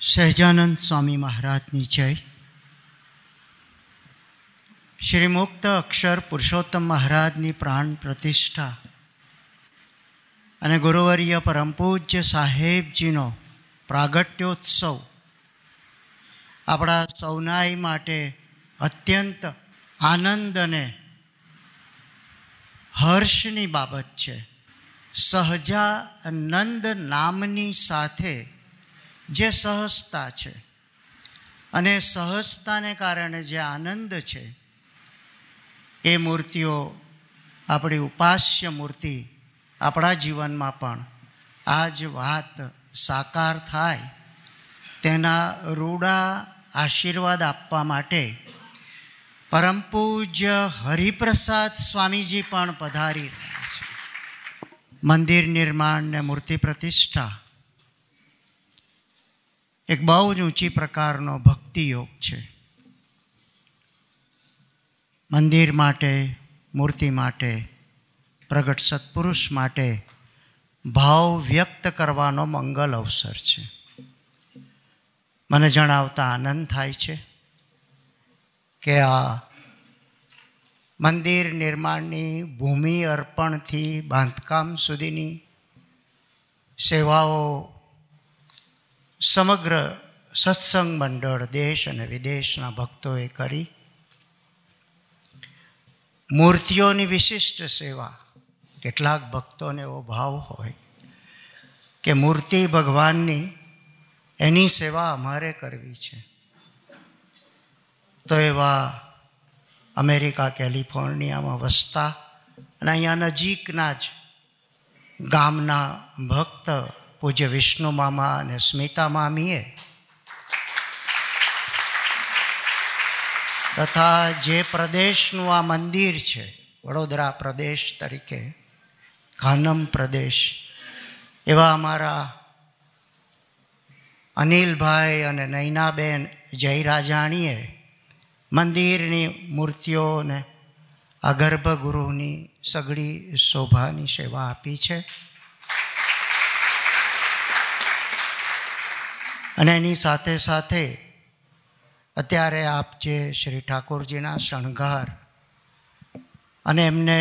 સહજાનંદ સ્વામી મહારાજની જય. શ્રી મુક્ત અક્ષર પુરુષોત્તમ મહારાજની પ્રાણ પ્રતિષ્ઠા અને ગુરુવર્ય પરમ પૂજ્ય સાહેબજીનો પ્રાગટ્યોત્સવ આપણા સૌનાઈ માટે અત્યંત આનંદ અને હર્ષની બાબત છે. સહજાનંદ નામની સાથે જે સહજતા છે અને સહજતાને કારણે જે આનંદ છે એ મૂર્તિઓ આપણી ઉપાસ્ય મૂર્તિ આપણા જીવનમાં પણ આ જ વાત સાકાર થાય તેના રૂડા આશીર્વાદ આપવા માટે પરમ પૂજ્ય હરિપ્રસાદ સ્વામીજી પણ પધારી રહ્યા છે. મંદિર નિર્માણ ને મૂર્તિ પ્રતિષ્ઠા એક બહુ જ ઊંચી પ્રકારનો ભક્તિ યોગ છે. મંદિર માટે, મૂર્તિ માટે, પ્રગટ સત્પુરુષ માટે ભાવ વ્યક્ત કરવાનો મંગલ અવસર છે. મને જણાવતા આનંદ થાય છે કે આ મંદિર નિર્માણની ભૂમિ અર્પણથી બાંધકામ સુધીની સેવાઓ સમગ્ર સત્સંગ મંડળ દેશ અને વિદેશના ભક્તોએ કરી. મૂર્તિઓની વિશિષ્ટ સેવા, કેટલાક ભક્તોને એવો ભાવ હોય કે મૂર્તિ ભગવાનની એની સેવા અમારે કરવી છે, તો એવા અમેરિકા કેલિફોર્નિયામાં વસતા અને અહીંયા નજીકના જ ગામના ભક્ત પૂજ્ય વિષ્ણુ મામા અને સ્મિતા મામીએ તથા જે પ્રદેશનું આ મંદિર છે, વડોદરા પ્રદેશ તરીકે ખાનમ પ્રદેશ, એવા અમારા અનિલભાઈ અને નૈનાબેન જયરાજાણીએ મંદિરની મૂર્તિઓને આ ગર્ભગૃહની સઘળી શોભાની સેવા આપી છે. અને એની સાથે સાથે અત્યારે આપ જે શ્રી ઠાકોરજીના શણગાર અને એમને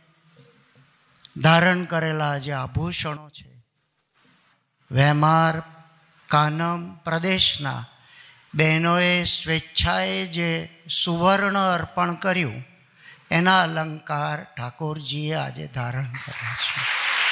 ધારણ કરેલા જે આભૂષણો છે, વેમાર કાનમ પ્રદેશના બહેનોએ સ્વેચ્છાએ જે સુવર્ણ અર્પણ કર્યું એના અલંકાર ઠાકોરજીએ આજે ધારણ કર્યા છે.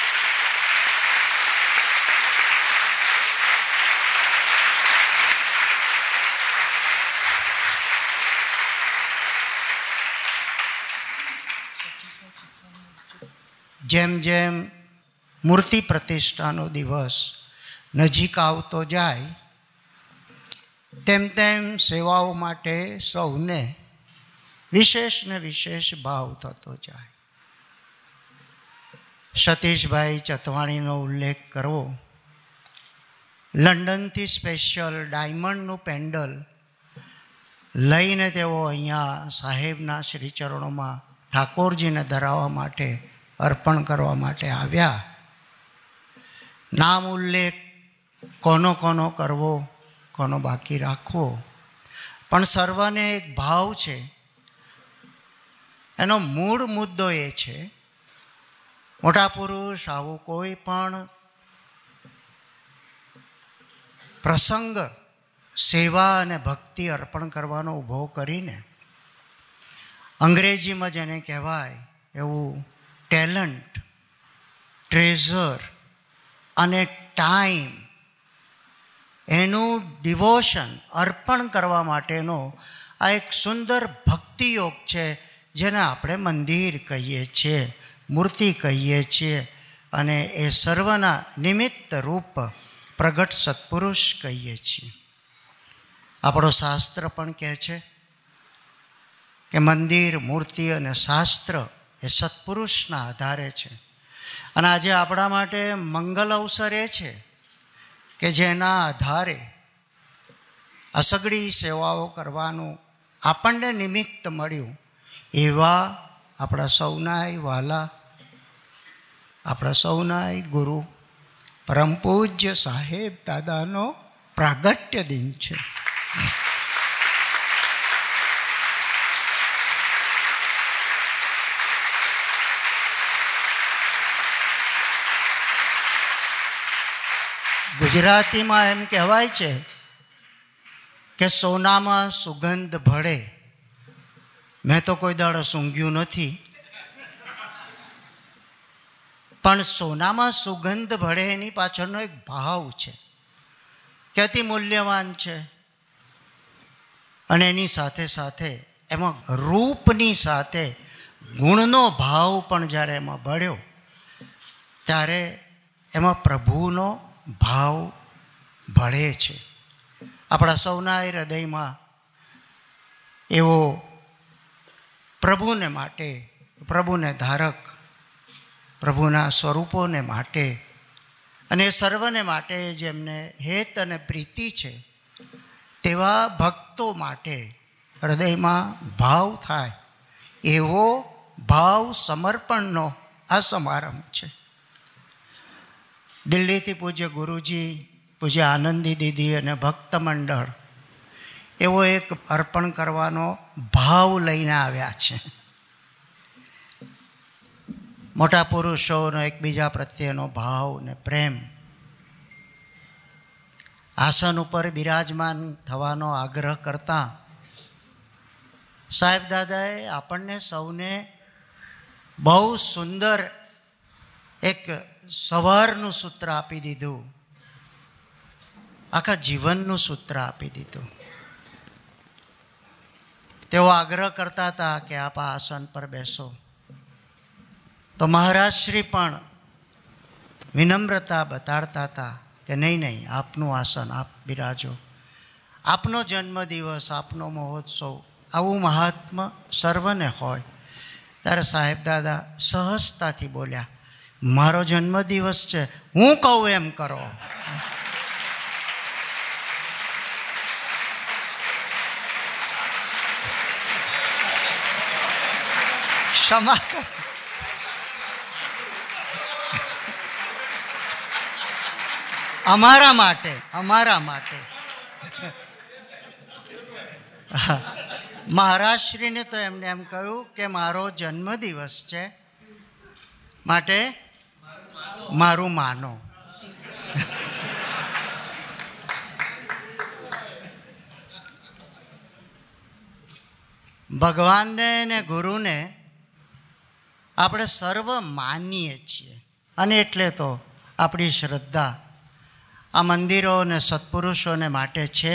જેમ જેમ મૂર્તિ પ્રતિષ્ઠાનો દિવસ નજીક આવતો જાય તેમ તેમ સેવાઓ માટે સૌને વિશેષ ને વિશેષ ભાવ થતો જાય. સતીશભાઈ ચતવાણીનો ઉલ્લેખ કરવો, લંડનથી સ્પેશિયલ ડાયમંડનું પેન્ડલ લઈને તેઓ અહીંયા સાહેબના શ્રીચરણોમાં ઠાકોરજીને ધરાવવા માટે, અર્પણ કરવા માટે આવ્યા. નામ ઉલ્લેખ કોનો કોનો કરવો, કોનો બાકી રાખવો, પણ સર્વને એક ભાવ છે. એનો મૂળ મુદ્દો એ છે, મોટા પુરુષ આવું કોઈ પણ પ્રસંગ સેવા અને ભક્તિ અર્પણ કરવાનો ઊભો કરીને અંગ્રેજીમાં જેને કહેવાય એવું ટેલેન્ટ, ટ્રેઝર અને ટાઈમ, એનું ડિવોશન અર્પણ કરવા માટેનો આ એક સુંદર ભક્તિ યોગ છે, જેને આપણે મંદિર કહીએ છીએ, મૂર્તિ કહીએ છીએ અને એ સર્વના નિમિત્ત રૂપ પ્રગટ સત્પુરુષ કહીએ છીએ. આપણો શાસ્ત્ર પણ કહે છે કે મંદિર, મૂર્તિ અને શાસ્ત્ર એ સત્પુરુષના આધારે છે. અને આજે આપણા માટે મંગલ અવસર એ છે કે જેના આધારે આ સઘળી સેવાઓ કરવાનું આપણને નિમિત્ત મળ્યું. એવા આપણા સૌનાય વાલા, આપણા સૌનાય ગુરુ પરમ પૂજ્ય સાહેબ દાદાનો પ્રાગટ્ય દિન છે. ગુજરાતીમાં એમ કહેવાય છે કે સોનામાં સુગંધ ભળે. મેં તો કોઈ દાડો સૂંઘ્યું નથી, પણ સોનામાં સુગંધ ભળે એની પાછળનો એક ભાવ છે કે અતિ મૂલ્યવાન છે. અને એની સાથે સાથે એમાં રૂપની સાથે ગુણનો ભાવ પણ જ્યારે એમાં ભળ્યો ત્યારે એમાં પ્રભુનો ભાવ ભળે છે. આપણા સૌના હૃદયમાં એવો પ્રભુને માટે, પ્રભુને ધારક, પ્રભુના સ્વરૂપોને માટે અને સર્વને માટે જેમને હેત અને પ્રીતિ છે તેવા ભક્તો માટે હૃદયમાં ભાવ થાય એવો ભાવ સમર્પણનો આ સમારંભ છે. દિલ્હીથી પૂજ્ય ગુરુજી, પૂજ્ય આનંદી દીદી અને ભક્ત મંડળ એવો એક અર્પણ કરવાનો ભાવ લઈને આવ્યા છે. મોટા પુરુષોનો એકબીજા પ્રત્યેનો ભાવ ને પ્રેમ. આસન ઉપર બિરાજમાન થવાનો આગ્રહ કરતા સાહેબ દાદાએ આપણને સૌને બહુ સુંદર એક સવારનું સૂત્ર આપી દીધું, આખા જીવનનું સૂત્ર આપી દીધું. તેઓ આગ્રહ કરતા હતા કે આપ આ આસન પર બેસો, તો મહારાજશ્રી પણ વિનમ્રતા બતાડતા હતા કે નહીં નહીં, આપનું આસન, આપ બિરાજો, આપનો જન્મદિવસ, આપનો મહોત્સવ, આવું મહાત્મ્ય સર્વને હોય. ત્યારે સાહેબ દાદા સહજતાથી બોલ્યા, મારો જન્મદિવસ છે, હું કહું એમ કરો. ક્ષમા કરો. અમારા માટે મહારાજશ્રીને તો એમને એમ કહ્યું કે મારો જન્મદિવસ છે માટે મારું માનો. ભગવાનને ને ગુરુને આપણે સર્વ માનીએ છીએ અને એટલે તો આપણી શ્રદ્ધા આ મંદિરો અને સત્પુરુષોને માટે છે.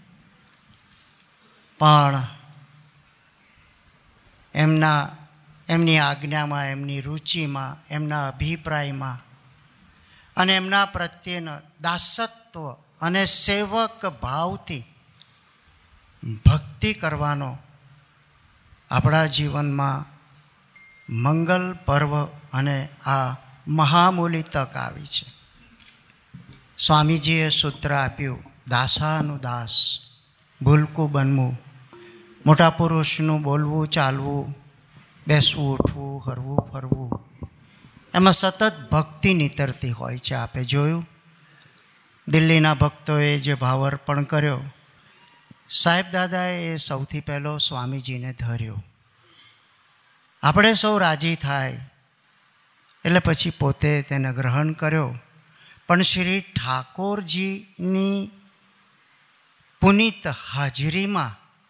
પણ એમની આજ્ઞામાં, એમની રુચિમાં, એમના અભિપ્રાયમાં અને એમના પ્રત્યેના દાસત્વ અને સેવક ભાવથી ભક્તિ કરવાનો આપણા જીવનમાં મંગલ પર્વ અને આ મહામૂલી તક આવી છે. સ્વામીજીએ સૂત્ર આપ્યું, દાસાનુદાસ, ભૂલકું બનવું, મોટા પુરુષનું બોલવું, ચાલવું, બેસવું, ઉઠવું, હરવું, ફરવું, એમાં સતત ભક્તિ નીતરતી હોય છે. આપે જોયું દિલ્હીના ભક્તોએ જે ભાવાર્પણ કર્યો, સાહેબ દાદાએ એ સૌથી પહેલો સ્વામીજીને ધર્યો. આપણે સૌ રાજી થાય એટલે પછી પોતે તેને ગ્રહણ કર્યો. પણ શ્રી ઠાકોરજીની પુનિત હાજરીમાં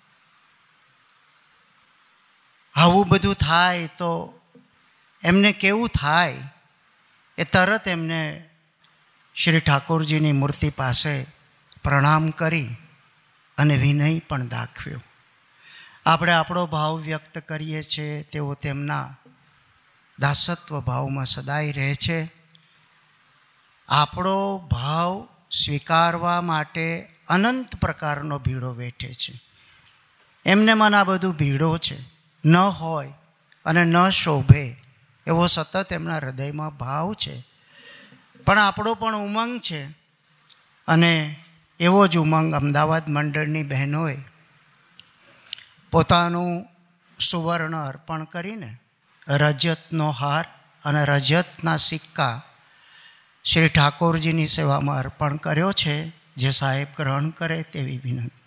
આવું બધું થાય તો એમને કેવું થાય? એ તરત એમને શ્રી ઠાકોરજીની મૂર્તિ પાસે પ્રણામ કરી અને વિનય પણ દાખવ્યો. આપણે આપણો ભાવ વ્યક્ત કરીએ છીએ, તેઓ તેમના દાસત્વ ભાવમાં સદાય રહે છે. આપણો ભાવ સ્વીકારવા માટે અનંત પ્રકારનો ભીડો વેઠે છે. એમને મને આ બધું ભીડો છે, ન હોય અને ન શોભે એવો સતત એમના હૃદયમાં ભાવ છે. પણ આપણો પણ ઉમંગ છે અને એવો જ ઉમંગ અમદાવાદ મંડળની બહેનોએ પોતાનું સુવર્ણ અર્પણ કરીને રજતનો હાર અને રજતના સિક્કા શ્રી ઠાકોરજીની સેવામાં અર્પણ કર્યો છે. જે સાહેબ ગ્રહણ કરે તેવી વિનંતી.